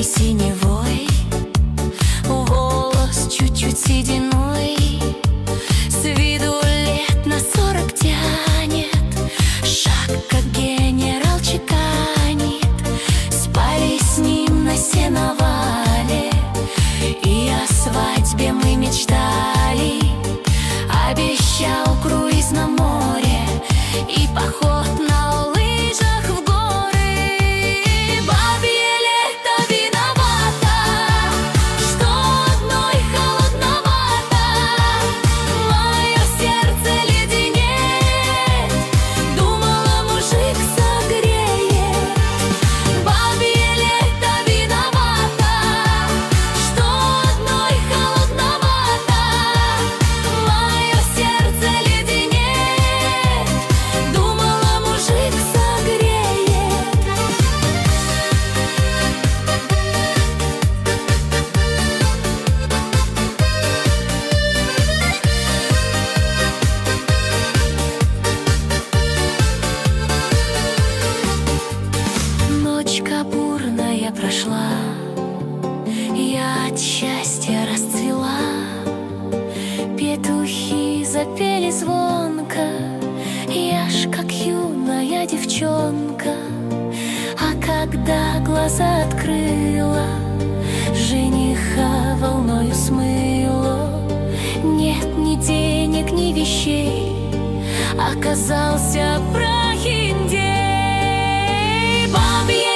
черной синевой, волос чуть-чуть сединой, с виду лет на 40 тянет, шаг как генерал чеканит. Спали с ним на сеновале, и о свадьбе мы мечтали. Обещал круиз на море и поход на лыжах в горы. Бабье лето виновато, что одной холодновато. Мое сердце леденеет, думала, мужик согреет. Бабье лето виновато, что одной холодновато. Мое сердце леденеет, думала, мужик согреет. Ночка бурная прошла, я от счастья расцвела. Петухи запели звонко, я ж как юная девчонка. А когда глаза открыла, жениха волною смыло. Нет ни денег, ни вещей, оказался прохиндей. Бабье